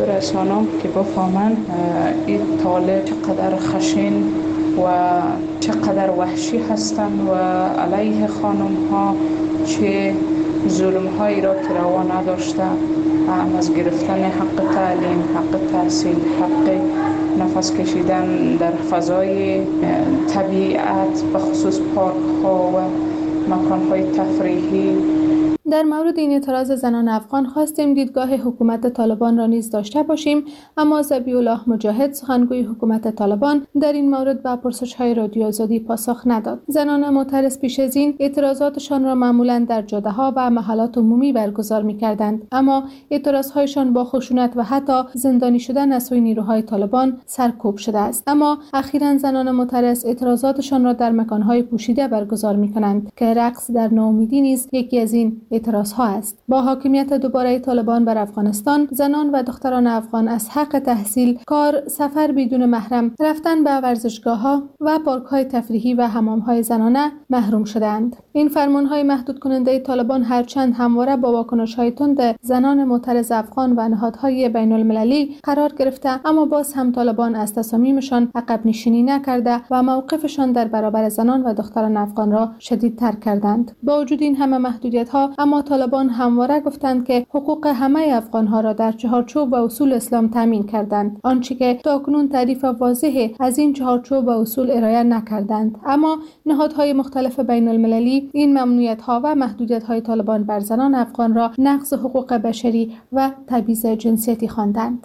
برسانم که بفهمن این طالب چقدر خشن و چقدر وحشی هستند و علیه خانم ها چه ظلم هایی را که روا نداشته، از گرفتن حق تعلیم، حق تحصیل، حق نفس کشیدن در فضای طبیعت، به خصوص پارک ها و مکان های تفریحی. در مورد این اعتراض زنان افغان خواستیم دیدگاه حکومت طالبان را نیز داشته باشیم، اما ذبیح الله مجاهد سخنگوی حکومت طالبان در این مورد به پرسش‌های رادیو آزادی پاسخ نداد. زنان معترض پیش از این اعتراضاتشان را معمولاً در جاده‌ها و محلات عمومی برگزار می‌کردند، اما اعتراض‌هایشان با خشونت و حتی زندانی شدن از سوی نیروهای طالبان سرکوب شده است. اما اخیراً زنان معترض اعتراضاتشان را در مکان‌های پوشیده برگزار می‌کنند که رقص در ناامیدی نیز یکی از این اعتراضها است. با حاکمیت دوباره طالبان بر افغانستان، زنان و دختران افغان از حق تحصیل، کار، سفر بدون محرم، رفتن به ورزشگاه‌ها و پارک‌های تفریحی و حمام‌های زنانه محروم شدند. این فرمان‌های محدود کننده طالبان هرچند همواره با واکنش‌های تند زنان معترض افغان و نهادهای بین‌المللی قرار گرفته، اما باز هم طالبان از تصامیمشان عقب نشینی نکرده و موقفشان در برابر زنان و دختران افغان را شدیدتر کردند. با وجود این همه محدودیت‌ها، اما طالبان همواره گفتند که حقوق همه افغان‌ها را در چهارچوب و اصول اسلام تامین کردند، آنچه که تاکنون تعریف واضح از این چهارچوب و اصول ارائه نکردند. اما نهادهای مختلف بین‌المللی این ممنوعیت‌ها و محدودیت‌های طالبان بر زنان افغان را نقض حقوق بشری و تبعیض جنسیتی خواندند.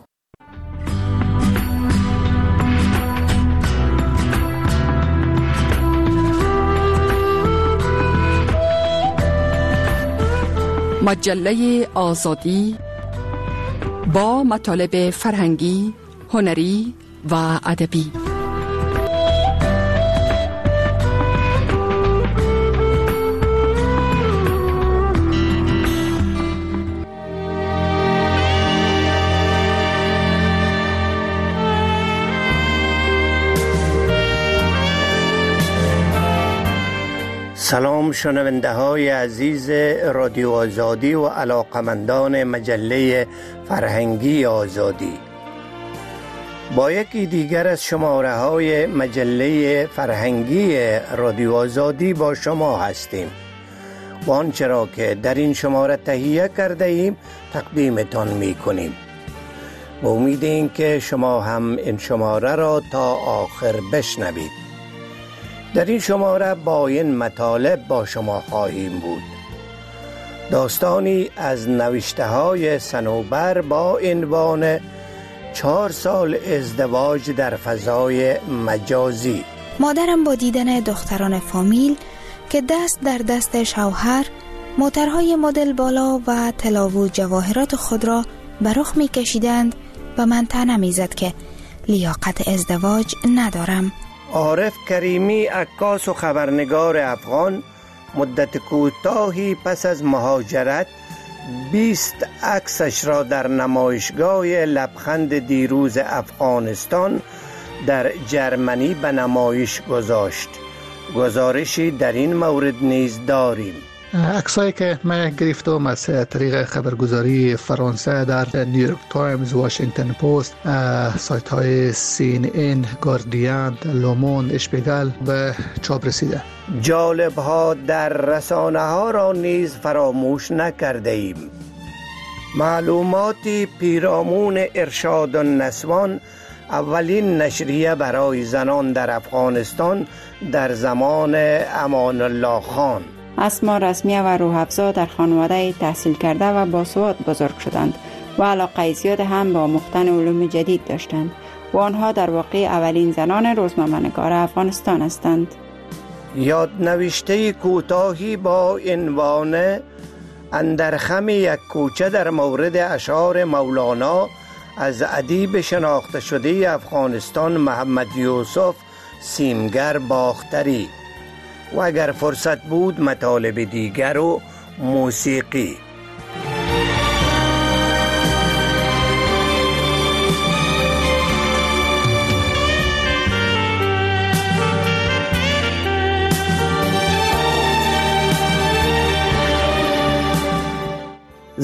مجله آزادی با مطالب فرهنگی، هنری و ادبی. سلام شنونده های عزیز رادیو آزادی و علاقمندان مجله فرهنگی آزادی، با یکی دیگر از شماره های مجله فرهنگی رادیو آزادی با شما هستیم و آنچه را که در این شماره تهیه کرده ایم تقدیمتان می کنیم. با امید این که شما هم این شماره را تا آخر بشنوید. در این شماره با این مطالب با شما خواهیم بود: داستانی از نوشته های صنوبر با عنوان 4 سال ازدواج در فضای مجازی. مادرم با دیدن دختران فامیل که دست در دست شوهر موترهای مدل بالا و طلا و جواهرات خود را به رخ می کشیدند و من طعنه می زد که لیاقت ازدواج ندارم. عارف کریمی، عکاس و خبرنگار افغان، مدت کوتاهی پس از مهاجرت 20 عکسش را در نمایشگاه لبخند دیروز افغانستان در جرمنی به نمایش گذاشت. گزارشی در این مورد نیز داریم. عکسایی که من گرفتم از طریق خبرگزاری فرانسه در نیویورک تایمز، واشنگتن پست، سایت های CNN، گاردین، لوموند، اشپیگل و چاپ رسیده. جالب ها در رسانه ها را نیز فراموش نکرده ایم. معلوماتی پیرامون ارشاد النسوان، اولین نشریه برای زنان در افغانستان در زمان امان الله خان. اسما رسمیه و روح‌افزا در خانواده تحصیل کرده و باسواد بزرگ شدند و علاقه زیاد هم با آموختن علوم جدید داشتند و آنها در واقع اولین زنان روزنامه‌نگار افغانستان هستند. یادنوشته کوتاهی با عنوان اندر خم یک کوچه در مورد اشعار مولانا از ادیب شناخته شده افغانستان محمد یوسف سیمگر باختری، و اگر فرصت بود مطالب دیگر و موسیقی.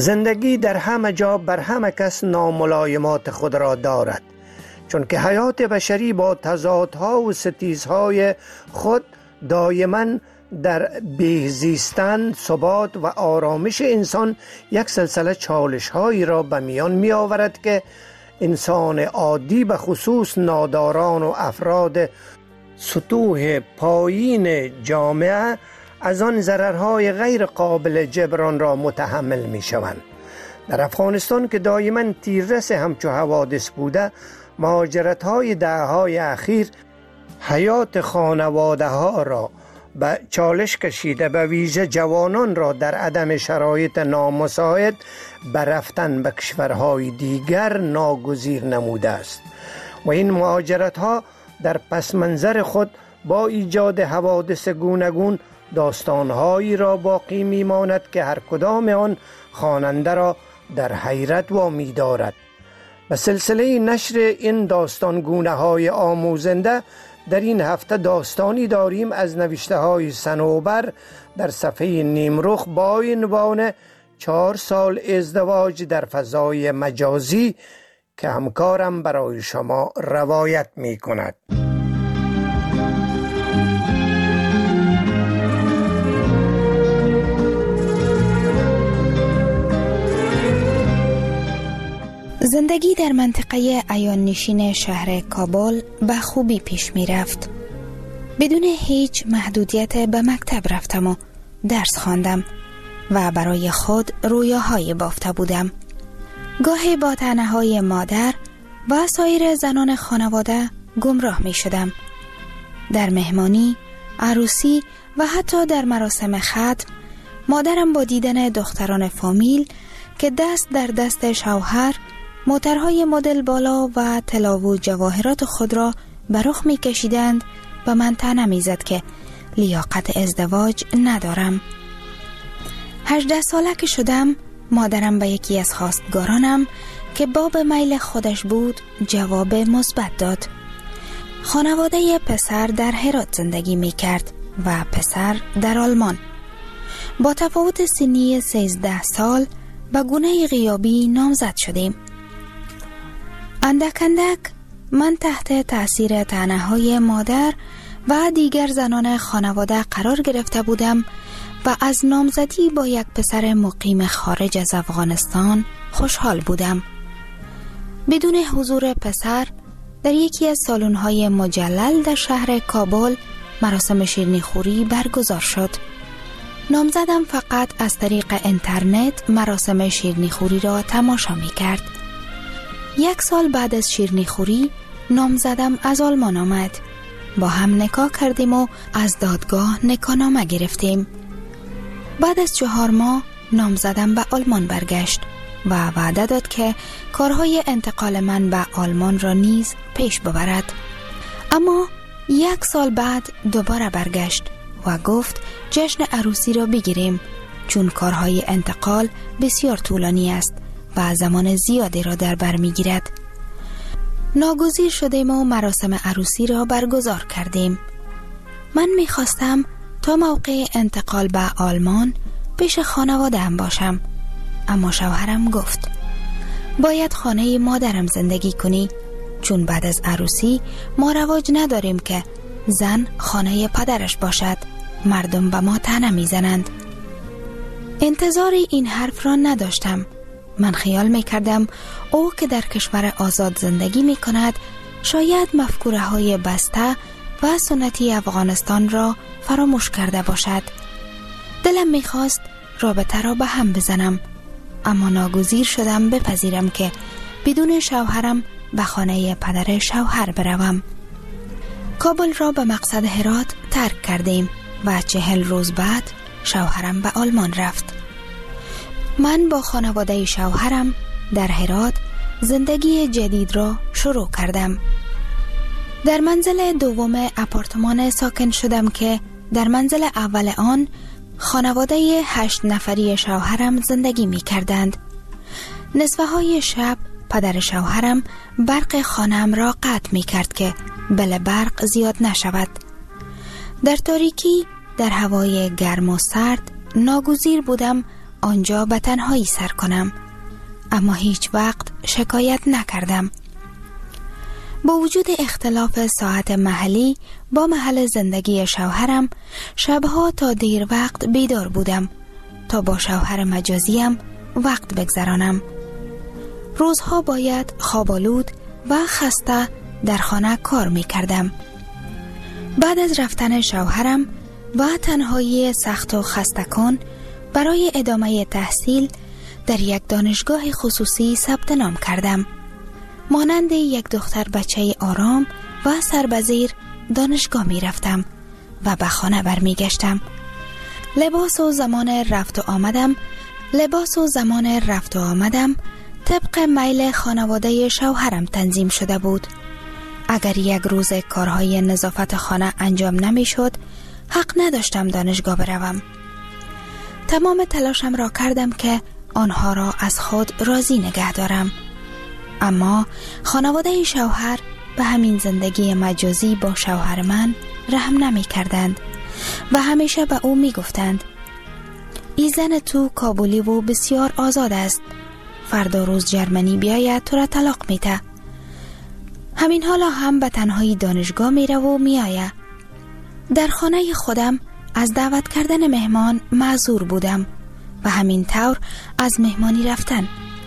زندگی در همه جا بر همه کس ناملایمات خود را دارد، چون که حیات بشری با تضادها و ستیزهای خود دائما در بهزیستن، ثبات و آرامش انسان یک سلسله چالش‌هایی را به میان می آورد که انسان عادی به خصوص ناداران و افراد سطوح پایین جامعه از آن ضررهای غیر قابل جبران را متحمل می شوند. در افغانستان که دائما تیررس همچو حوادث بوده، مهاجرت‌های دهه‌های اخیر حیات خانواده ها را به چالش کشیده، به ویژه جوانان را در عدم شرایط نامساعد به رفتن به کشورهای دیگر ناگزیر نموده است و این مهاجرت ها در پس منظر خود با ایجاد حوادث گوناگون داستانهایی را باقی میماند که هر کدام آن خواننده را در حیرت وامی دارد. به سلسله نشر این داستانگونه های آموزنده در این هفته داستانی داریم از نوشته های صنوبر در صفحه نیمرخ با عنوان 4 سال ازدواج در فضای مجازی که همکارم برای شما روایت می کند. زندگی در منطقه عیان نشین شهر کابل به خوبی پیش می رفت. بدون هیچ محدودیت به مکتب رفتم و درس خواندم و برای خود رویاهای بافته بودم. گاهی با طعنه‌های مادر و سایر زنان خانواده گمراه می شدم. در مهمانی، عروسی و حتی در مراسم ختم، مادرم با دیدن دختران فامیل که دست در دست شوهر موترهای مدل بالا و طلا و جواهرات خود را به رخ می کشیدند و من طعنه می زد که لیاقت ازدواج ندارم. 18 ساله که شدم، مادرم به یکی از خواستگارانم که باب میل خودش بود جواب مثبت داد. خانواده پسر در هرات زندگی می کرد و پسر در آلمان. با تفاوت سنی 13 سال به گونه غیابی نامزد شدیم. اندک اندک من تحت تأثیر طعنه‌های مادر و دیگر زنان خانواده قرار گرفته بودم و از نامزدی با یک پسر مقیم خارج از افغانستان خوشحال بودم. بدون حضور پسر در یکی از سالن‌های مجلل در شهر کابل مراسم شیرینی‌خوری برگزار شد. نامزدم فقط از طریق اینترنت مراسم شیرینی‌خوری را تماشا می‌کرد. 1 سال بعد از شیرینی‌خوری نامزدم از آلمان آمد. با هم نکاح کردیم و از دادگاه نکاحنامه گرفتیم. بعد از 4 ماه نامزدم به آلمان برگشت و وعده داد که کارهای انتقال من به آلمان را نیز پیش ببرد. اما 1 سال بعد دوباره برگشت و گفت جشن عروسی را بگیریم، چون کارهای انتقال بسیار طولانی است و زمان زیادی را در بر میگیرد. ناگزیر شدیم و مراسم عروسی را برگزار کردیم. من میخواستم تا موقع انتقال به آلمان پیش خانواده‌ام باشم، اما شوهرم گفت باید خانه مادرم زندگی کنی، چون بعد از عروسی ما رواج نداریم که زن خانه پدرش باشد. مردم به ما طعنه میزنند. انتظار این حرف را نداشتم. من خیال میکردم او که در کشور آزاد زندگی میکند شاید مفکوره های بسته و سنتی افغانستان را فراموش کرده باشد. دلم میخواست رابطه را به هم بزنم، اما ناگزیر شدم بپذیرم که بدون شوهرم به خانه پدر شوهر بروم. کابل را به مقصد هرات ترک کردیم و 40 روز بعد شوهرم به آلمان رفت. من با خانواده شوهرم در هرات زندگی جدید را شروع کردم. در منزل دوم آپارتمان ساکن شدم که در منزل اول آن خانواده 8 نفری شوهرم زندگی می کردند. نصفه های شب پدر شوهرم برق خانه‌ام را قطع می کرد که بل برق زیاد نشود. در تاریکی در هوای گرم و سرد ناگزیر بودم آنجا به تنهایی سر کنم، اما هیچ وقت شکایت نکردم. با وجود اختلاف ساعت محلی با محل زندگی شوهرم، شبها تا دیر وقت بیدار بودم تا با شوهر مجازیم وقت بگذرانم. روزها باید خوابالود و خسته در خانه کار می کردم. بعد از رفتن شوهرم و تنهایی سخت و خسته کن برای ادامه تحصیل در یک دانشگاه خصوصی ثبت نام کردم. مانند یک دختر بچه آرام و سربزیر دانشگاه می رفتم و به خانه برمی گشتم. لباس و زمان رفت و آمدم طبق میل خانواده شوهرم تنظیم شده بود. اگر یک روز کارهای نظافت خانه انجام نمی شد، حق نداشتم دانشگاه بروم. تمام تلاشم را کردم که آنها را از خود راضی نگه دارم. اما خانواده شوهر به همین زندگی مجازی با شوهر من رحم نمی کردند و همیشه به او می گفتند ای زن تو کابولی و بسیار آزاد است، فردا روز جرمنی بیاید تو را طلاق میده. همین حالا هم به تنهایی دانشگاه میره و میآید. در خانه خودم از دعوت کردن مهمان معذور بودم و همین طور از مهمانی رفتن.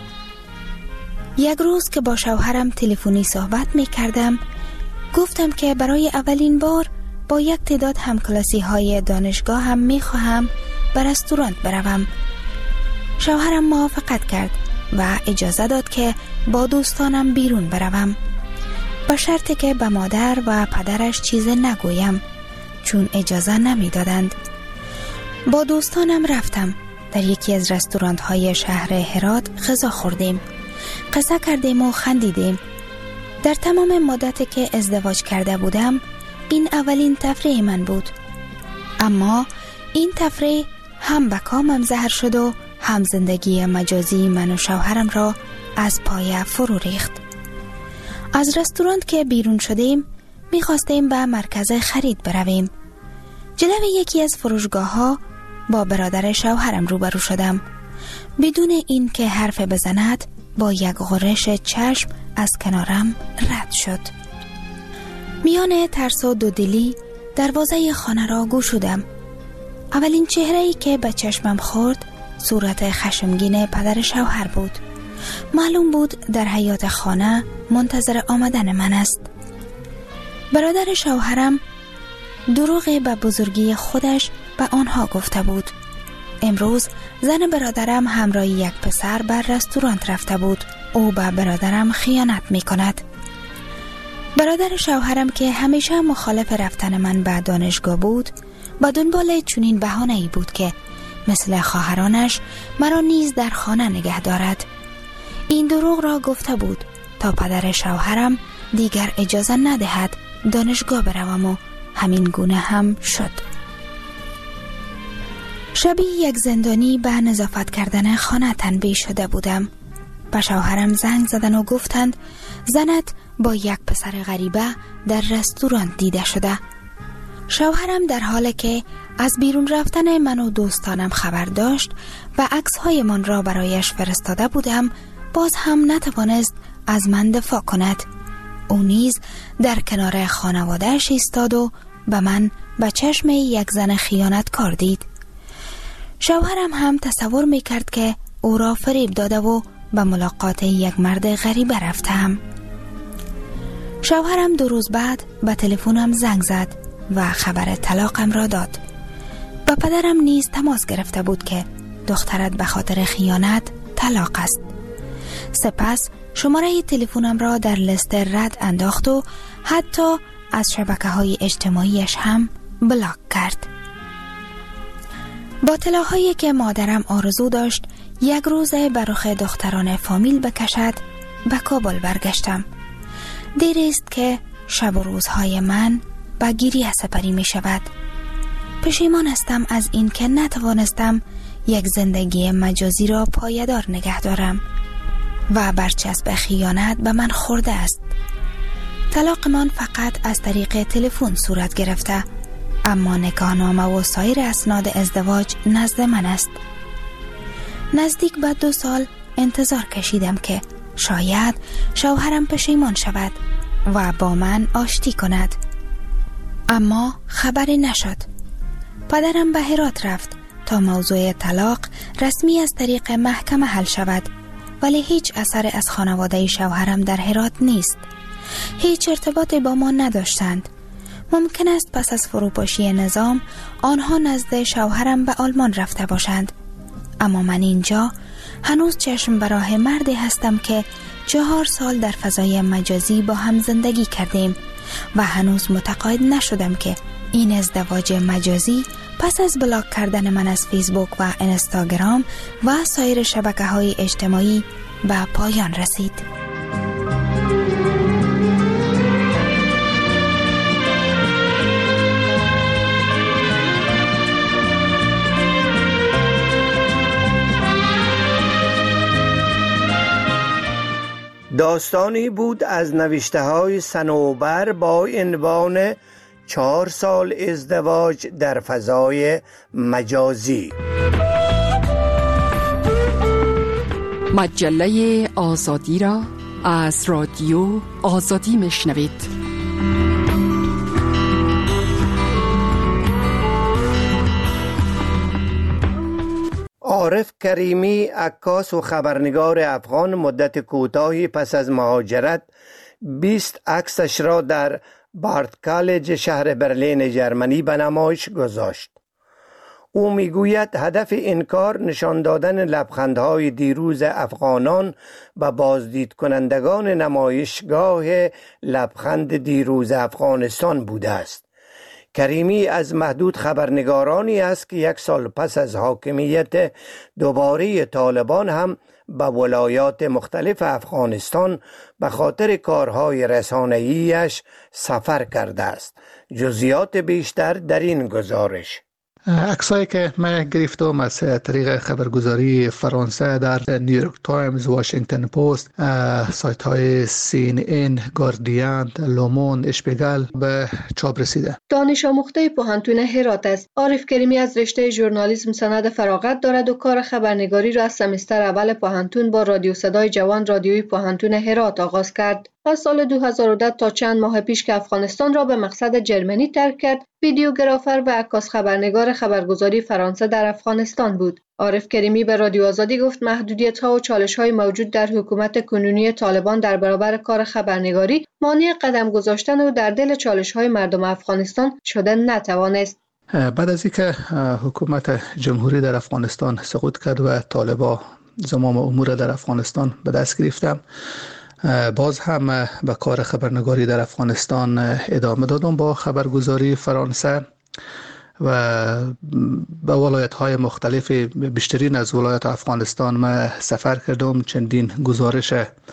یک روز که با شوهرم تلفنی صحبت می کردم، گفتم که برای اولین بار با یک تعداد همکلاسی های دانشگاه هم می خواهم به رستوران بروم. شوهرم موافقت کرد و اجازه داد که با دوستانم بیرون بروم، با شرطی که به مادر و پدرش چیز نگویم، چون اجازه نمی دادند. با دوستانم رفتم. در یکی از رستوران های شهر هرات غذا خوردیم، قصه کردیم و خندیدیم. در تمام مدتی که ازدواج کرده بودم این اولین تفریح من بود، اما این تفریح هم به کامم زهر شد و هم زندگی مجازی من و شوهرم را از پای فرو ریخت. از رستوران که بیرون شدیم میخواستیم به مرکز خرید برویم. جلوی یکی از فروشگاه ها با برادر شوهرم روبرو شدم. بدون این که حرف بزند با یک غرش چشم از کنارم رد شد. میان ترس و دودلی دروازه خانه را گشودم. اولین چهره‌ای که به چشمم خورد صورت خشمگین پدر شوهر بود. معلوم بود در حیاط خانه منتظر آمدن من است. برادر شوهرم دروغ به بزرگی خودش به آنها گفته بود. امروز زن برادرم همراه یک پسر بر رستوران رفته بود. او به برادرم خیانت می کند. برادر شوهرم که همیشه مخالف رفتن من به دانشگاه بود، با دنبال چنین بهانه‌ای بود که مثل خواهرانش مرا نیز در خانه نگه دارد. این دروغ را گفته بود تا پدر شوهرم دیگر اجازه ندهد دانشگاه بروم و همین گونه هم شد. شبیه یک زندانی به نظافت کردن خانه تنبیه شده بودم. به شوهرم زنگ زدن و گفتند زنت با یک پسر غریبه در رستوران دیده شده. شوهرم در حالی که از بیرون رفتن من و دوستانم خبر داشت و عکس‌های من را برایش فرستاده بودم، باز هم نتوانست از من دفاع کند. او نیز در کنار خانواده‌اش ایستاد و به من به چشم یک زن خیانتکار دید. شوهرم هم تصور می‌کرد که او را فریب داده و به ملاقات یک مرد غریبه رفتم. شوهرم 2 روز بعد به تلفنم زنگ زد و خبر طلاقم را داد. با پدرم نیز تماس گرفته بود که دخترت به خاطر خیانت طلاق است. سپس شماره تلفنم را در لیست رد انداخت و حتی از شبکه‌های اجتماعیش هم بلاک کرد. با طلاهایی که مادرم آرزو داشت یک روز به رخ دختران فامیل بکشد، به کابل برگشتم. دیر است که شب و روزهای من به گریه سپری می شود. پشیمان هستم از این که نتوانستم یک زندگی مجازی را پایدار نگه دارم و برچسب خیانت به من خورده است. طلاق من فقط از طریق تلفن صورت گرفته، اما نکاحنامه و سایر اسناد ازدواج نزد من است. نزدیک به 2 سال انتظار کشیدم که شاید شوهرم پشیمان شود و با من آشتی کند. اما خبری نشد. پدرم به هرات رفت تا موضوع طلاق رسمی از طریق محکمه حل شود، ولی هیچ اثر از خانواده شوهرم در هرات نیست. هیچ ارتباطی با ما نداشتند. ممکن است پس از فروپاشی نظام آنها نزد شوهرم به آلمان رفته باشند، اما من اینجا هنوز چشم به راه مردی هستم که 4 سال در فضای مجازی با هم زندگی کردیم و هنوز متقاعد نشدم که این ازدواج مجازی پس از بلاک کردن من از فیسبوک و اینستاگرام و سایر شبکه‌های اجتماعی به پایان رسید. داستانی بود از نوشته‌های صنوبر با عنوان 4 سال ازدواج در فضای مجازی. مجله آزادی را از رادیو آزادی میشنوید. عارف کریمی، عکاس و خبرنگار افغان، مدت کوتاهی پس از مهاجرت 20 عکسش را در بارت کالج شهر برلین جرمنی به نمایش گذاشت. او میگوید هدف این کار نشان دادن لبخندهای دیروز افغانان به بازدید کنندگان نمایشگاه لبخند دیروز افغانستان بوده است. کریمی از محدود خبرنگارانی است که 1 سال پس از حاکمیت دوباره طالبان هم به ولایات مختلف افغانستان به خاطر کارهای رسانه‌ایش سفر کرده است. جزئیات بیشتر در این گزارش. عکسایی که من گرفتم از طریق خبرگزاری فرانسه در نیویورک تایمز، واشنگتن پست، سایت های CNN، گاردین، لومون، اشپیگل به چاپ رسیده. دانش آموخته پوهنتون هرات است. عارف کریمی از رشته ژورنالیسم سند فراغت دارد و کار خبرنگاری را از سمستر اول پوهنتون با رادیو صدای جوان رادیوی پوهنتون هرات آغاز کرد. از سال 2010 تا چند ماه پیش که افغانستان را به مقصد جرمنی ترک کرد، ویدیوگرافر و عکاس خبرنگار خبرگزاری فرانسه در افغانستان بود. عارف کریمی به رادیو آزادی گفت محدودیت‌ها و چالش‌های موجود در حکومت کنونی طالبان در برابر کار خبرنگاری مانع قدم گذاشتن و در دل چالش‌های مردم افغانستان شدن نتوانست. بعد از اینکه حکومت جمهوری در افغانستان سقوط کرد و طالبان زمام امور در افغانستان به دست گرفتند، باز هم به کار خبرنگاری در افغانستان ادامه دادم با خبرگزاری فرانسه و به ولایت‌های مختلف، بیشترین از ولایت افغانستان ما سفر کردم. چندین گزارش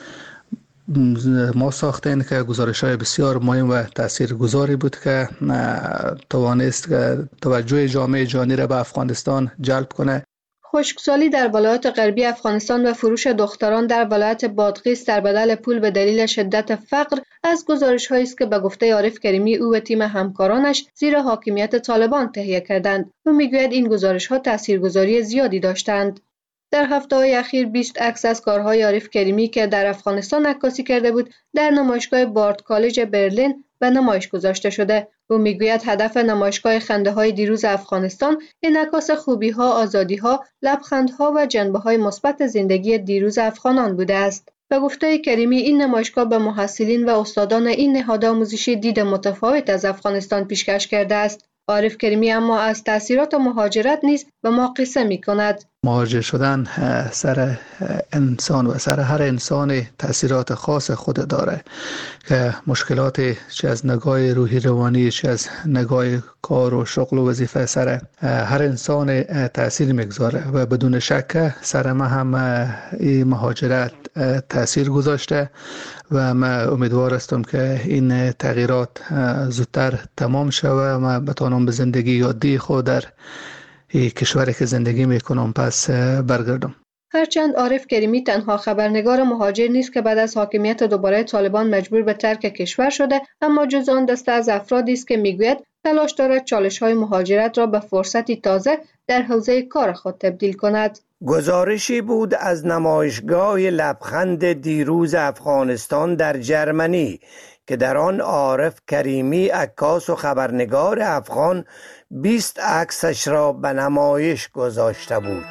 ما ساختیم که گزارش‌های بسیار مهم و تاثیرگذاری بود که توانست که توجه جامعه جهانی را به افغانستان جلب کنه. خشکسالی در ولایات غربی افغانستان و فروش دختران در ولایت بادغیس در بدل پول به دلیل شدت فقر از گزارش‌هایی است که به گفته عارف کریمی او و تیم همکارانش زیر حاکمیت طالبان تهیه کردند. او میگوید این گزارش‌ها تاثیرگذاری زیادی داشتند. در هفته‌های اخیر 20 عکس از کارهای عارف کریمی که در افغانستان عکاسی کرده بود در نمایشگاه بارت کالج برلین به نمایش گذاشته شده. او میگوید هدف نمایشگاه خنده‌های دیروز افغانستان انعکاس خوبی‌ها، آزادی‌ها، لبخندها و جنبه‌های مثبت زندگی دیروز افغانان بوده است. به گفته کریمی این نمایشگاه به محصلین و استادان این نهاد آموزشی دید متفاوت از افغانستان پیشکش کرده است. عارف کریمی اما از تأثیرات مهاجرت نیز به ما قصه می‌کند. مهاجر شدن سر انسان و سر هر انسان تأثیرات خاص خود داره که مشکلات چه از نگاه روحی روانی چه از نگاه کار و شغل و وظیفه سر هر انسان تأثیر میگذاره و بدون شک سر ما هم این مهاجرت تأثیر گذاشته و من امیدوار هستم که این تغییرات زودتر تمام شود و من بتوانم به زندگی عادی خود در کشوری که زندگی میکنم پس برگردم. هرچند عارف کریمی تنها خبرنگار مهاجر نیست که بعد از حاکمیت دوباره طالبان مجبور به ترک کشور شده، اما جز آن دسته از افرادی است که میگوید تلاش دارد چالش‌های مهاجرت را به فرصتی تازه در حوزه کار خود تبدیل کند. گزارشی بود از نمایشگاه لبخند دیروز افغانستان در جرمنی که در آن عارف کریمی عکاس و خبرنگار افغان 20 عکسش را به نمایش گذاشته بود.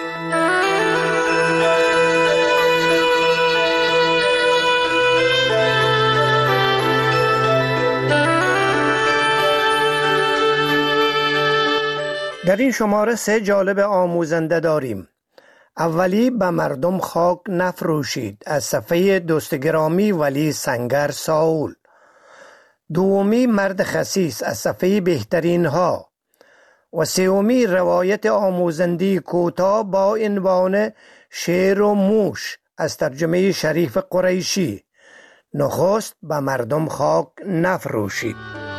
در این شماره 3 جالب آموزنده داریم. اولی به مردم خاک نفروشید از صفحه دوست گرامی ولی سنگر ساول. دومی مرد خسیس از صفحه بهترین ها و سومی روایت آموزندی کوتاه با عنوان شیر و موش از ترجمه شریف قریشی. نخست به مردم خاک نفروشید.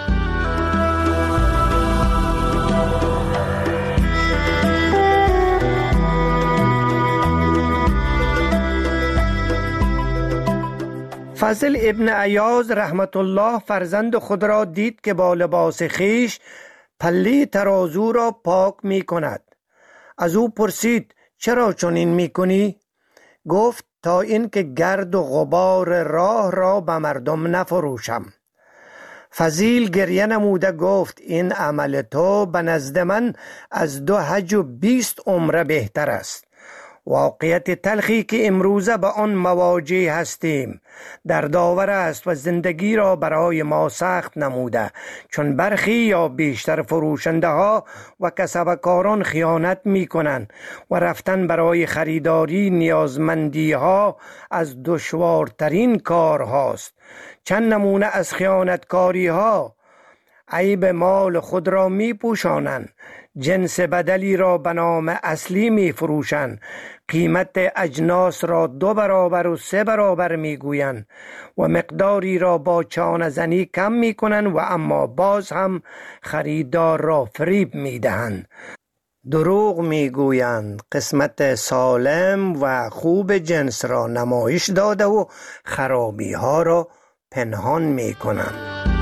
فضل ابن عیاض رحمت الله فرزند خود را دید که با لباس خیش پله ترازو را پاک می کند. از او پرسید چرا چنین می کنی؟ گفت تا این که گرد و غبار راه را به مردم نفروشم. فضیل گریه نموده گفت این عمل تو به نزد من از 2 حج و 20 عمره بهتر است. واقعیت تلخی که امروزه به آن مواجه هستیم دردآور است و زندگی را برای ما سخت نموده، چون برخی یا بیشتر فروشنده ها و کسبکاران خیانت می کنند و رفتن برای خریداری نیازمندی ها از دشوارترین کار هاست. چند نمونه از خیانتکاری ها: عیب مال خود را می پوشانند، جنس بدلی را به نام اصلی می فروشند، قیمت اجناس را 2 برابر و 3 برابر می گویند و مقداری را با چانه زنی کم می کنند و اما باز هم خریدار را فریب می دهند. دروغ می گویند، قسمت سالم و خوب جنس را نمایش داده و خرابی ها را پنهان می کنند.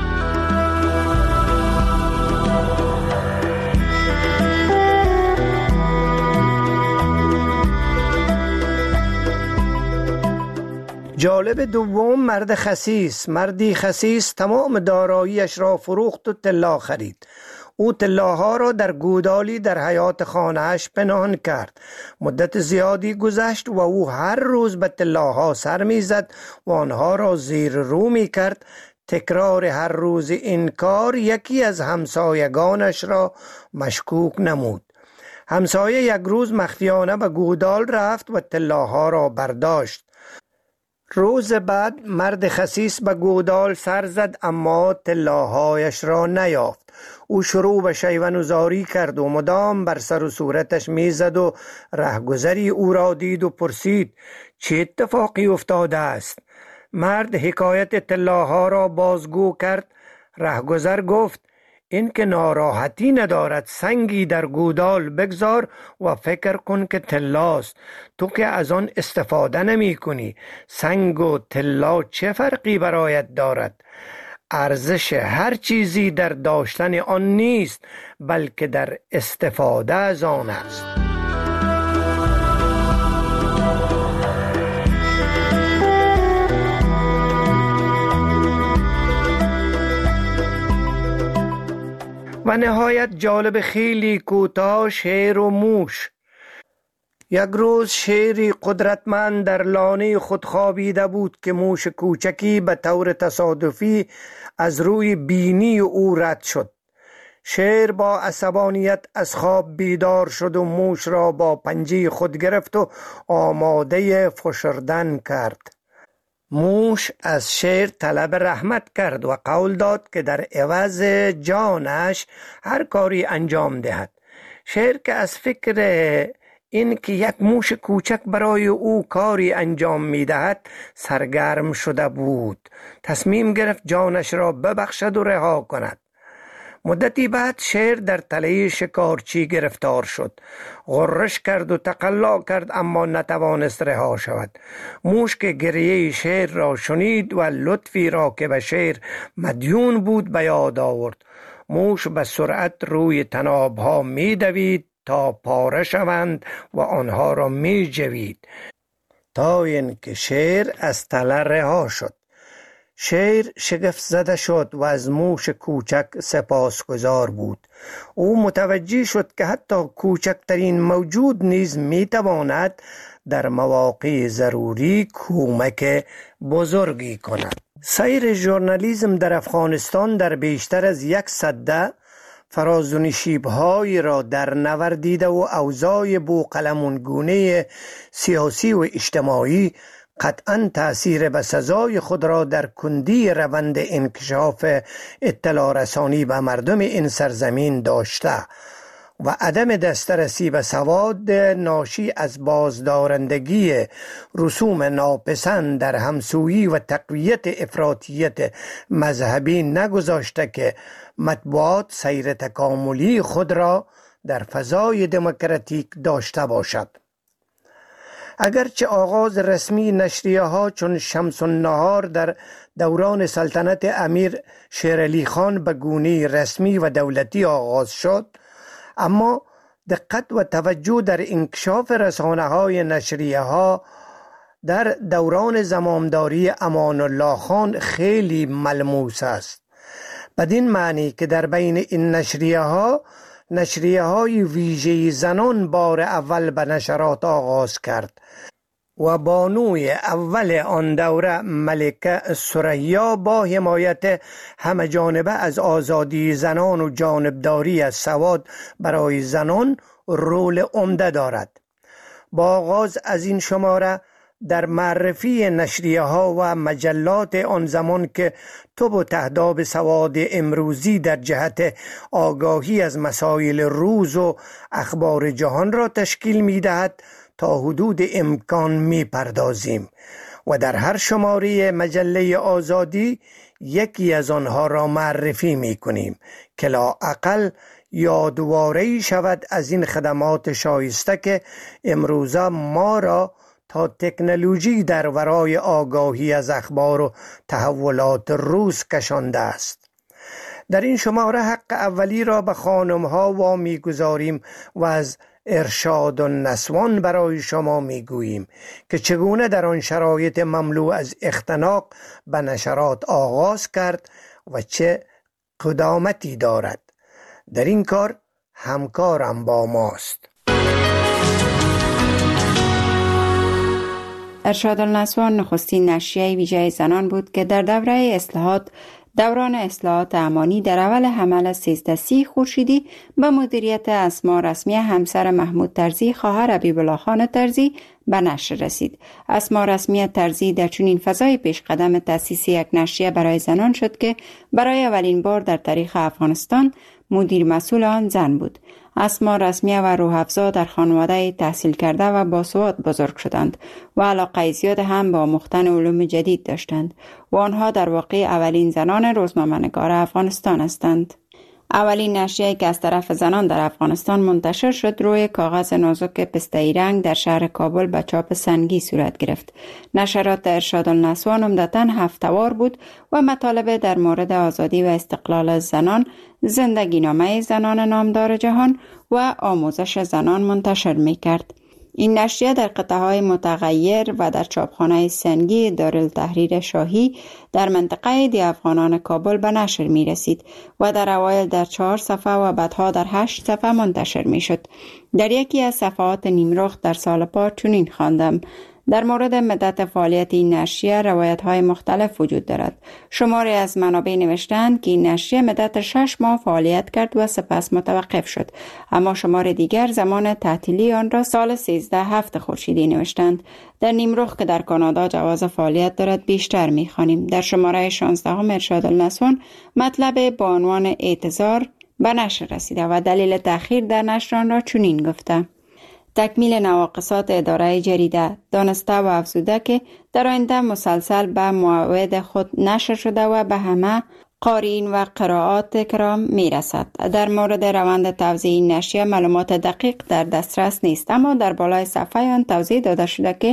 جالب دوم مرد خسیس. مردی خسیس تمام داراییش را فروخت و طلا خرید. او طلاها را در گودالی در حیاط خانه‌اش پنهان کرد. مدت زیادی گذشت و او هر روز به طلاها سر می‌زد و آنها را زیر رو می‌کرد. تکرار هر روز این کار یکی از همسایگانش را مشکوک نمود. همسایه یک روز مخفیانه به گودال رفت و طلاها را برداشت. روز بعد مرد خسیس به گودال سر زد اما طلاهایش را نیافت. او شروع به شیون‌زاری کرد و مدام بر سر و صورتش میزد و رهگذری او را دید و پرسید چه اتفاقی افتاده است؟ مرد حکایت طلاها را بازگو کرد. رهگذر گفت این که ناراحتی ندارد، سنگی در گودال بگذار و فکر کن که طلاست. تو که از آن استفاده نمی کنی، سنگ و طلا چه فرقی برایت دارد؟ ارزش هر چیزی در داشتن آن نیست بلکه در استفاده از آن است. و نهایت جالب خیلی کوتاه شیر و موش. یک روز شیری قدرتمند در لانه خود خوابیده بود که موش کوچکی به طور تصادفی از روی بینی او رد شد. شیر با عصبانیت از خواب بیدار شد و موش را با پنجه خود گرفت و آماده فشردن کرد. موش از شیر طلب رحمت کرد و قول داد که در عوض جانش هر کاری انجام دهد. شیر که از فکر این که یک موش کوچک برای او کاری انجام می دهد سرگرم شده بود. تصمیم گرفت جانش را ببخشد و رها کند. مدتی بعد شیر در تله شکارچی گرفتار شد. غرش کرد و تقلا کرد اما نتوانست رها شود. موش که گریه شیر را شنید و لطفی را که به شیر مدیون بود به یاد آورد. موش به سرعت روی طنابها می دوید تا پاره شوند و آنها را می جوید تا اینکه شیر از تله رها شد. شیر شگفت زده شد و از موش کوچک سپاسگزار بود. او متوجه شد که حتی کوچکترین موجود نیز می تواند در مواقع ضروری کمک بزرگی کند. سیر ژورنالیسم در افغانستان در بیشتر از 100 فراز و نشیب‌هایی را در نوردیده و اوضاع بوقلمونگونه سیاسی و اجتماعی قطعاً تأثیر بسزای خود را در کندی روند انکشاف اطلاع رسانی به مردم این سرزمین داشته و عدم دسترسی به سواد ناشی از بازدارندگی رسوم ناپسند در همسویی و تقویت افراطیت مذهبی نگذاشته که مطبوعات سیر تکاملی خود را در فضای دموکراتیک داشته باشد. اگرچه آغاز رسمی نشریه ها چون شمس النهار در دوران سلطنت امیر شیرعلی خان به گونه رسمی و دولتی آغاز شد، اما دقت و توجه در انکشاف رسانه های نشریه ها در دوران زمامداری امان الله خان خیلی ملموس است. بدین معنی که در بین این نشریه های ویژه زنان بار اول به نشرات آغاز کرد و بانوی اول آن دوره ملکه ثریا با حمایت همه جانبه از آزادی زنان و جانبداری از سواد برای زنان رول عمده دارد. با آغاز از این شماره در معرفی نشریه ها و مجلات آن زمان که تب و تهداب سواد امروزی در جهت آگاهی از مسائل روز و اخبار جهان را تشکیل می دهد تا حدود امکان می پردازیم و در هر شماره مجله آزادی یکی از آنها را معرفی می کنیم که لااقل یادواره‌ای شود از این خدمات شایسته که امروزه ما را تا تکنولوژی در ورای آگاهی از اخبار و تحولات روز کشانده است. در این شماره حق اولی را به خانم‌ها وامی گذاریم و از ارشاد النسوان برای شما میگوییم که چگونه در آن شرایط مملو از اختناق به نشرات آغاز کرد و چه قدامتی دارد. در این کار همکارم با ماست. ارشاد النسوان نخستین نشریه ویژه زنان بود که در دوران اصلاحات امانی در اول حمل 1330 خورشیدی به مدیریت اسما رسمی همسر محمود طرزی خواهر حبیب‌الله خان طرزی به نشر رسید. اسما رسمی طرزی در چنین فضای پیش قدم تأسیس یک نشریه برای زنان شد که برای اولین بار در تاریخ افغانستان مدیر مسئول آن زن بود. اسما رسمیه و روح‌افزا در خانواده تحصیل کرده و باسواد بزرگ شدند و علاقه زیاد هم با مختن علوم جدید داشتند و آنها در واقع اولین زنان روزنامه‌نگار افغانستان هستند. اولین نشریه که از طرف زنان در افغانستان منتشر شد روی کاغذ نازک پسته‌ای رنگ در شهر کابل به چاپ سنگی صورت گرفت. نشرات ارشاد النسوان عمدتاً هفته‌وار بود و مطالب در مورد آزادی و استقلال زنان، زندگی نامه زنان نامدار جهان و آموزش زنان منتشر می‌کرد. این نشریه در قطعه‌های متغیر و در چاپخانه سنگی دارالتحریر شاهی در منطقه دی افغانان کابل به نشر می رسید و در اوایل در 4 صفحه و بعدها در 8 صفحه منتشر می شد. در یکی از صفحات نیمرخ در سال پار چنین خواندم: در مورد مدت فعالیت این نشریه روایت‌های مختلف وجود دارد. شماری از منابع نوشتند که این نشریه مدت 6 ماه فعالیت کرد و سپس متوقف شد، اما شمار دیگر زمان تعطیلی آن را سال 13 هفت خورشیدی نوشتند. در نیمرخ که در کانادا جواز فعالیت دارد بیشتر می‌خوانیم. در شماره 16 ارشاد النسوان مطلب با عنوان اعتذار به نشر رسیده و دلیل تأخیر در نشر آن را چنین گفته: تکمیل نواقصات اداره جریده، دانسته و افزوده که در آینده مسلسل به موعد خود نشر شده و به همه قارئین و قرائات کرام می رسد. در مورد روند توزیع این نشریه معلومات دقیق در دسترس نیست، اما در بالای صفحه آن توضیح داده شده که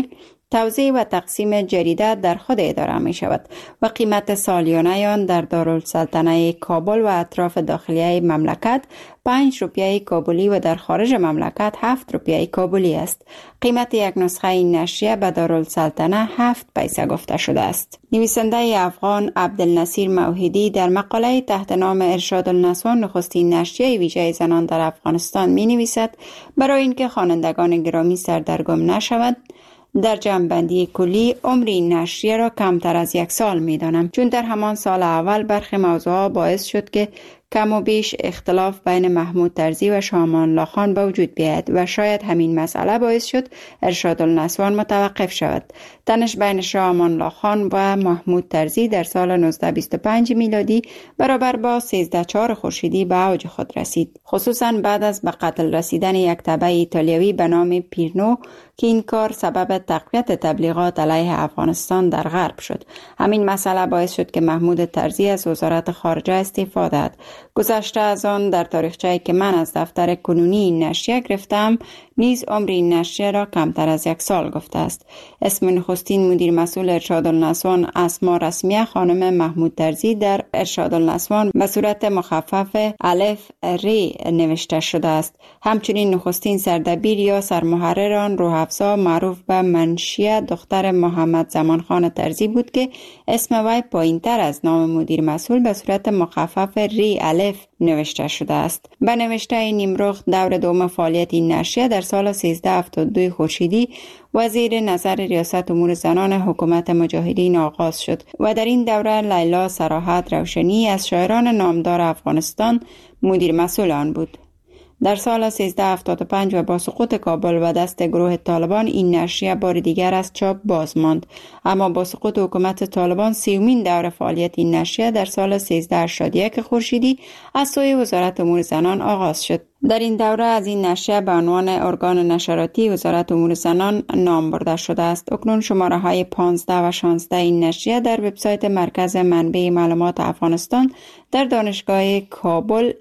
توزیع و تقسیم جریده در خود اداره می شود و قیمت سالیانه آن در دارالسلطنه کابل و اطراف داخلیه مملکت 5 روپیه کابلی و در خارج مملکت 7 روپیه کابلی است. قیمت یک نسخه این نشریه به دارالسلطنه 7 پیسه گفته شده است. نویسنده افغان عبدالنصیر موحدی در مقاله تحت نام ارشاد النسوان نخستین نشریه ویژه زنان در افغانستان می نویسد برای اینکه خوانندگان گرامی سردرگم نشود، در جمع‌بندی کلی عمر این نشریه را کمتر از 1 سال می دانم، چون در همان سال اول برخی موضوعات باعث شد که کم و بیش اختلاف بین محمود طرزی و شاه امان الله خان به وجود بیاید و شاید همین مسئله باعث شد ارشاد النسوان متوقف شود. تنش بین شاه امان الله خان و محمود طرزی در سال 1925 میلادی برابر با 13/4 خورشیدی به اوج خود رسید، خصوصا بعد از به قتل رسیدن یک تبع ایتالیایی به نام پیرنو که این کار سبب تقویت تبلیغات علیه افغانستان در غرب شد. همین مسئله باعث شد که محمود طرزی از وزارت خارجه استعفا دهد. گذشته از آن در تاریخچه‌ای که من از دفتر کنونی این نشریه گرفتم نیز عمر این نشریه را کمتر از 1 سال گفته است. اسم نخستین مدیر مسئول ارشاد النسوان اسما رسمیه خانم محمود طرزی در ارشاد النسوان به صورت مخفف الف ری نوشته شده است. همچنین نخستین سردبیر یا سرمحرر آن روح‌افزا معروف به منشیه دختر محمد زمان خان طرزی بود که اسم وی پایین‌تر از نام مدیر مسئول به صورت مخفف ری الف نوشته شده است. به نوشته نیمرخ دور دوم فعالیت این نشریه در سال 1372 خورشیدی و زیر نظر ریاست امور زنان حکومت مجاهدین آغاز شد و در این دوره لیلا صراحت روشنی از شاعران نامدار افغانستان مدیر مسئول آن بود. در سال 1375 و با سقوط کابل و دست گروه طالبان این نشریه بار دیگر از چاپ باز ماند، اما با سقوط حکومت طالبان 30مین دور فعالیت این نشریه در سال 1381 خورشیدی از سوی وزارت امور زنان آغاز شد. در این دوره از این نشریه به عنوان ارگان نشراتی وزارت امور زنان نام برده شده است. اکنون شماره های 15 و 16 این نشریه در وبسایت مرکز منبع معلومات افغانستان در دانشگاه کابل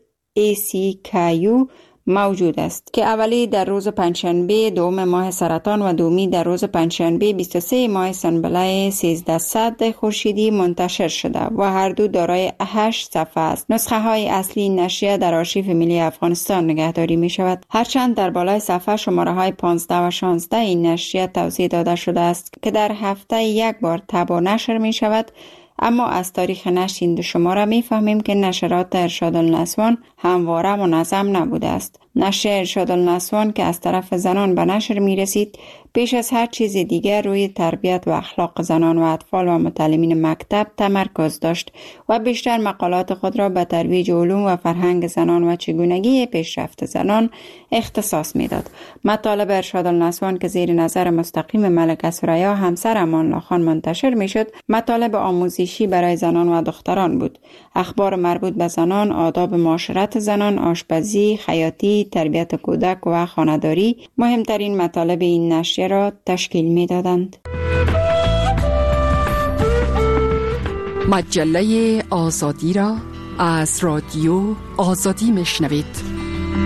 ACKU موجود است که اولی در روز پنجشنبه دوم ماه سرطان و دومی در روز پنجشنبه 23 ماه سنبله 1300 خورشیدی منتشر شده و هر دو دارای 8 صفحه است. نسخه های اصلی نشریه در آرشیو ملی افغانستان نگهداری می شود، هرچند در بالای صفحه شماره های 15 و 16 این نشریه توضیح داده شده است که در هفته 1 بار طبع و نشر می شود، اما از تاریخ نشر این دو شماره می فهمیم که نشرات ارشاد النسوان همواره منظم نبوده است. نشر ارشاد النسوان که از طرف زنان به نشر می رسید پیش از هر چیز دیگر روی تربیت و اخلاق زنان و اطفال و متعلمین مکتب تمرکز داشت و بیشتر مقالات خود را به ترویج علوم و فرهنگ زنان و چگونگی پیشرفت زنان اختصاص می داد. مطالب ارشاد النسوان که زیر نظر مستقیم ملکه ثریا همسر امان الله خان منتشر می شد مطالب آموزشی برای زنان و دختران بود. اخبار مربوط به زنان، آداب معاشرت زنان، آشپزی، خیاطی، تربیت کودک و خانه‌داری مهمترین مطالب این نشریه را تشکیل می دادند. مجله آزادی را از رادیو آزادی میشنوید.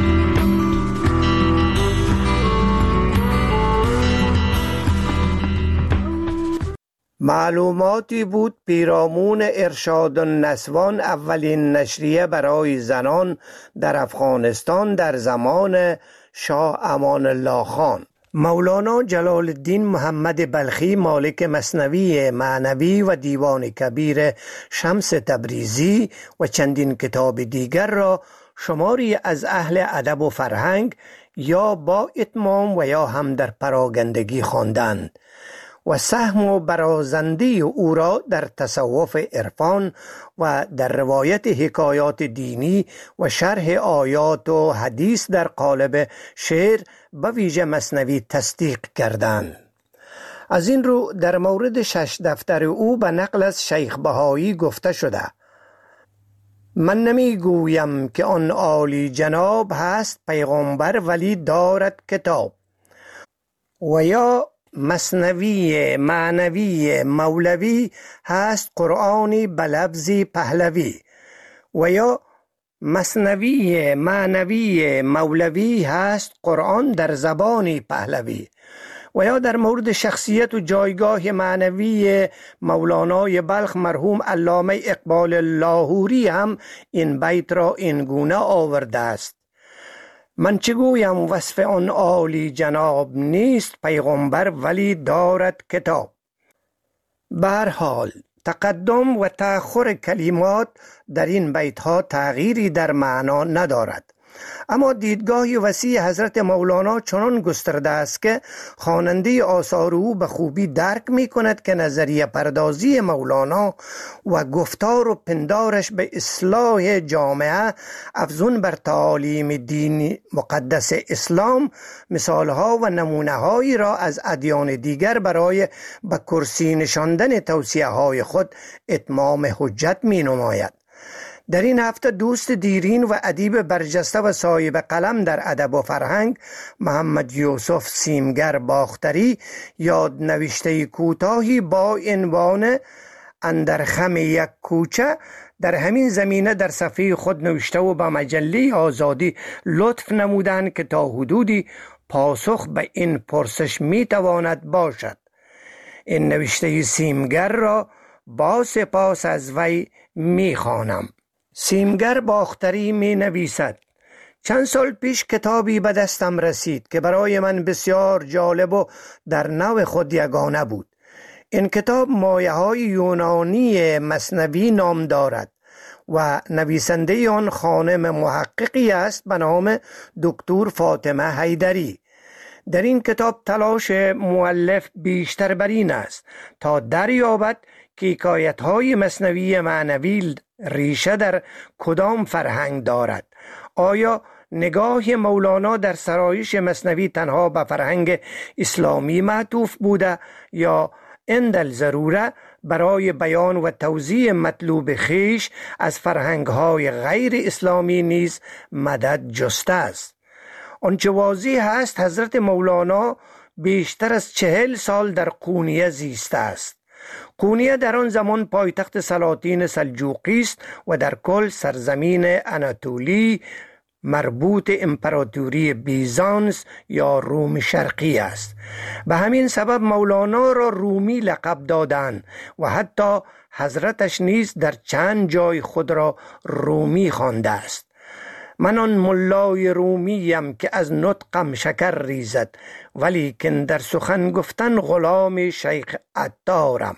معلوماتی بود پیرامون ارشاد النسوان اولین نشریه برای زنان در افغانستان در زمان شاه امان الله خان. مولانا جلال الدین محمد بلخی مالک مثنوی معنوی و دیوان کبیر شمس تبریزی و چندین کتاب دیگر را شماری از اهل ادب و فرهنگ یا با اتمام و یا هم در پراگندگی خواندند و سهم و برازندی او را در تصوف عرفان و در روایت حکایات دینی و شرح آیات و حدیث در قالب شعر به ویژه مثنوی تصدیق کردند. از این رو در مورد 6 دفتر او به نقل از شیخ بهایی گفته شده: من نمی گویم که آن عالی جناب هست پیغمبر ولی دارد کتاب، و یا مثنوی معنوی مولوی هست قرآنی به لفظی پهلوی، و یا مثنوی معنوی مولوی هست قرآن در زبانی پهلوی، و یا در مورد شخصیت و جایگاه معنوی مولانای بلخ مرحوم علامه اقبال لاهوری هم این بیت را این گونه آورده است: من چه گویم وصف آن عالی جناب، نیست پیغمبر ولی دارد کتاب. به هر حال تقدم و تأخر کلمات در این بیت ها تغییری در معنا ندارد، اما دیدگاه وسیع حضرت مولانا چنان گسترده است که خواننده آثار او به خوبی درک می کند که نظریه پردازی مولانا و گفتار و پندارش به اصلاح جامعه افزون بر تعالیم دین مقدس اسلام مثالها و نمونه‌هایی را از ادیان دیگر برای به کرسی نشاندن توصیه های خود اتمام حجت می نماید. در این هفته دوست دیرین و ادیب برجسته و صاحب قلم در ادب و فرهنگ محمد یوسف سیمگر باختری یاد نوشته کوتاهی با عنوان اندر خم یک کوچه در همین زمینه در صفحه خود نوشته و به مجله آزادی لطف نمودند که تا حدودی پاسخ به این پرسش می تواند باشد. این نوشته سیمگر را با سپاس از وی می خوانم. سیمگر باختری می نویسد: چند سال پیش کتابی به دستم رسید که برای من بسیار جالب و در نوع خود یگانه بود. این کتاب مایه های یونانی مثنوی نام دارد و نویسنده آن خانم محققی است به نام دکتر فاطمه حیدری. در این کتاب تلاش مؤلف بیشتر بر این است تا دریابد که حکایت‌های مثنوی معنوی ریشه در کدام فرهنگ دارد. آیا نگاه مولانا در سرایش مثنوی تنها به فرهنگ اسلامی معطوف بوده یا عند ضروره برای بیان و توضیح مطلوب خیش از فرهنگ‌های غیر اسلامی نیز مدد جسته است؟ آنچه واضح است حضرت مولانا بیشتر از 40 سال در قونیه زیسته است. قونیه در آن زمان پایتخت سلاطین سلجوقی است و در کل سرزمین اناتولی مربوط امپراتوری بیزانس یا روم شرقی است. به همین سبب مولانا را رومی لقب دادند و حتی حضرتش نیز در چند جای خود را رومی خوانده است. من آن ملای رومیم که از نطقم شکر ریزد، ولیکن در سخن گفتن غلام شیخ عطارم.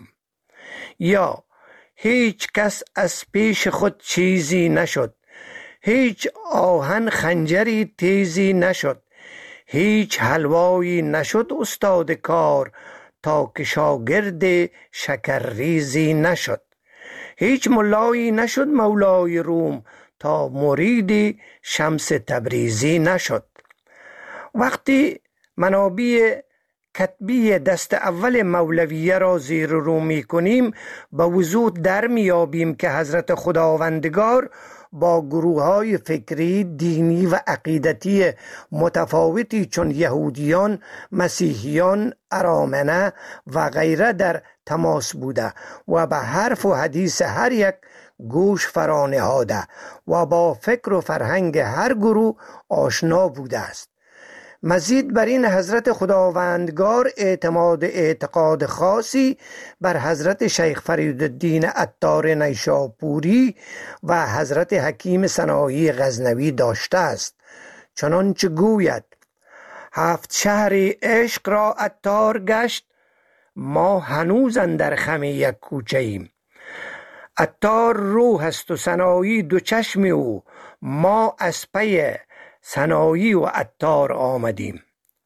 یا هیچ کس از پیش خود چیزی نشد، هیچ آهن خنجری تیزی نشد، هیچ حلوایی نشد استاد کار تا که شاگرد شکرریزی نشد، هیچ ملایی نشد مولای روم تا مرید شمس تبریزی نشد. وقتی منابع کتبی دست اول مولویه را زیر رو می کنیم به وضوح در می یابیم که حضرت خداوندگار با گروه‌های فکری، دینی و عقیدتی متفاوتی چون یهودیان، مسیحیان، ارامنه و غیره در تماس بوده و به حرف و حدیث هر یک گوش فرانهاده و با فکر و فرهنگ هر گروه آشنا بوده است. مزید بر این حضرت خداوندگار اعتقاد خاصی بر حضرت شیخ فریدالدین عطار نیشاپوری و حضرت حکیم سنایی غزنوی داشته است، چنانچه گوید: 7 شهر عشق را عطار گشت، ما هنوز اندر خم یک کوچه ایم. عطار روح است و سنایی 2 چشم او، ما از پی سنایی و عطار آمدیم.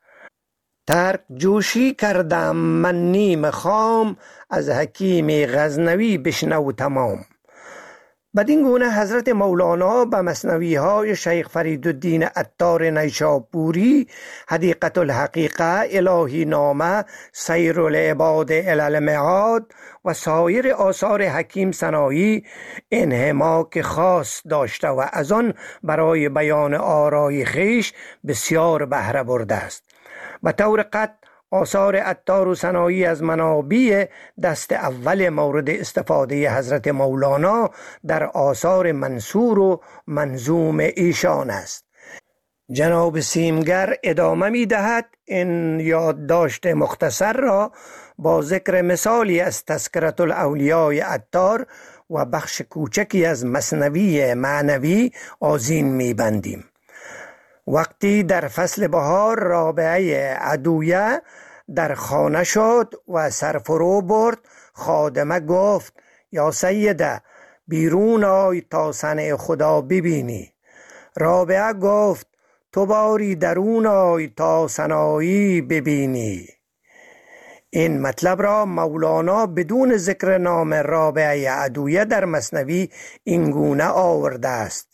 ترک جوشی کردم من نیم خام، از حکیم غزنوی بشنو تمام. بدین گونه حضرت مولانا به مثنوی های شیخ فریدالدین عطار نیشاپوری، حدیقة الحقیقه، الهی نامه، سیر العباد الی المعاد و سایر آثار حکیم سنایی انحماک خاص داشته و از آن برای بیان آرای خیش بسیار بهره برده است. به طور قطع آثار عطار و سنایی از منابع دست اول مورد استفاده حضرت مولانا در آثار منثور و منظوم ایشان است. جناب سیمگر ادامه می دهد. این یادداشت مختصر را با ذکر مثالی از تذکرة الاولیاء عطار و بخش کوچکی از مثنوی معنوی آذین می بندیم. وقتی در فصل بهار رابعه عدویه در خانه شد و سرفرو برد، خادمه گفت یا سیده بیرون آی تا صنع خدا ببینی. رابعه گفت تو باری درون آی تا صنایع ببینی. این مطلب را مولانا بدون ذکر نام رابعه عدویه در مثنوی اینگونه آورده است: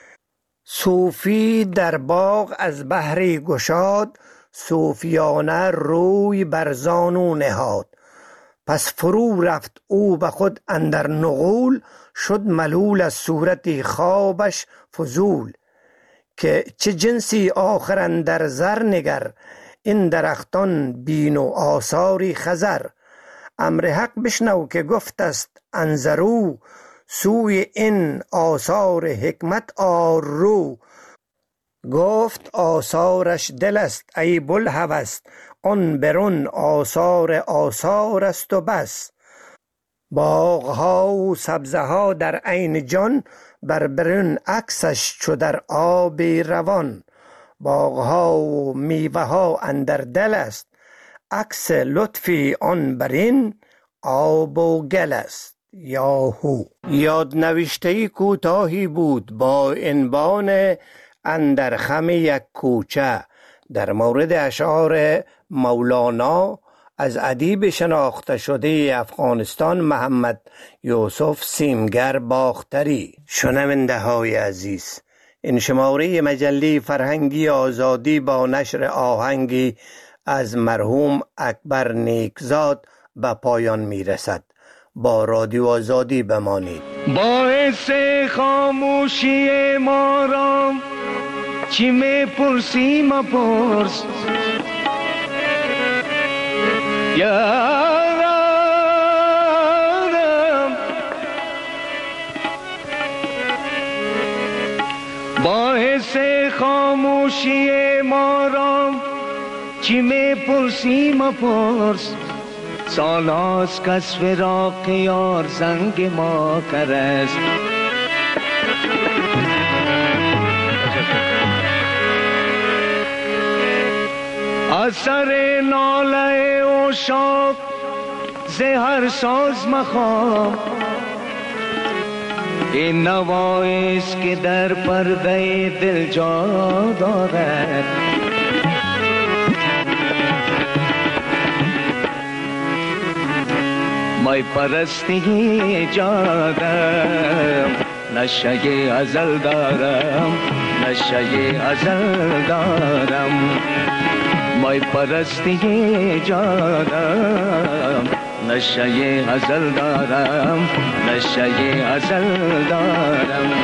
صوفی در باغ از بحری گشاد، صوفیانه روی بر زانو نهاد. پس فرو رفت او به خود اندر نغول، شد ملول از صورت خوابش فضول. که چه جنسی آخر اندر زر نگر، این درختان بین و آثاری خزر. امر حق بشنو که گفت است انظرو، سوی این آثار حکمت آر رو. گفت آثارش دل است ای بوالهوس، آن برون آثار است و بس. باغها و سبزه ها در عین جان، بر برون عکسش چو در آب روان. باغها و میوه ها اندر دل است، عکس لطفی آن برین آب و گل است. یاهو. یادنوشته کوتاهی بود با عنوان اندر خم یک کوچه در مورد اشعار مولانا از ادیب شناخته شده افغانستان محمد یوسف سیمگر باختری. شنونده های عزیز، این شماره مجله فرهنگی آزادی با نشر آهنگی از مرحوم اکبر نیکزاد به پایان می رسد. با رادیو آزادی بمانید. باعث خاموشی ما را چی می پرسی مپرس، یارم باعث خاموشی ما را چی می پرسی مپرس. سال هاست کس فراق یار زنگ ما کرست. اثر ناله عشاق زهر ساز مخواه، این نوایست که در پرده دل جا دارد. مای پرستی جا دارم، نشه ازل دارم، نشه ازل دارم. مای پرستی جا دارم، نشه ازل دارم، نشه ازل دارم.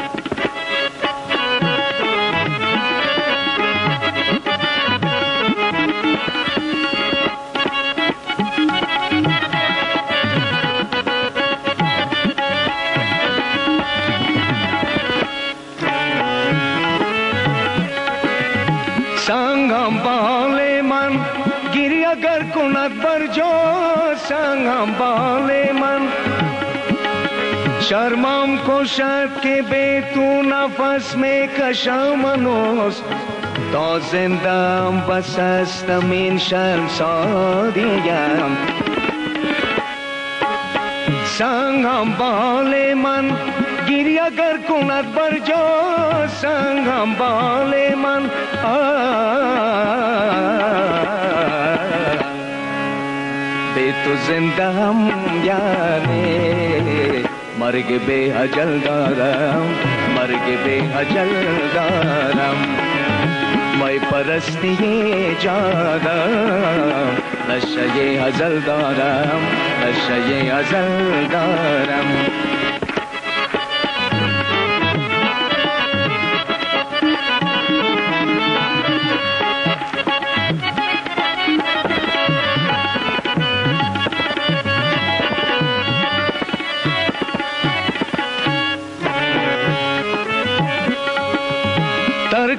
سنگم بال من گیری اگر کند بر جا، سنگم بال من شرمم کشد که به تو نفس می کشم هنوز. تا زندم بس استم این شرم سادیم. سنگم بال من گیری اگر کند بر جا، سنگم بال من به تو زنده هم یعنی مرگ به اجل دارم، مرگ به اجل دارم. مای پرستی جادم، نشه ازل دارم، نشه ازل دارم.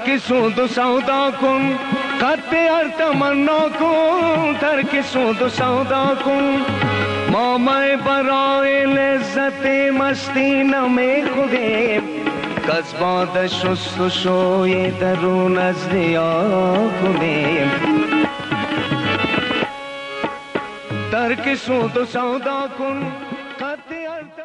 ترک سود و سودا کن خط هر تمنا کن ترک سود و سودا کن ما میں برای لذت مستی نمی خودیم کس باد شست و شوی درون از ریا کنیم ترک سود و سودا کن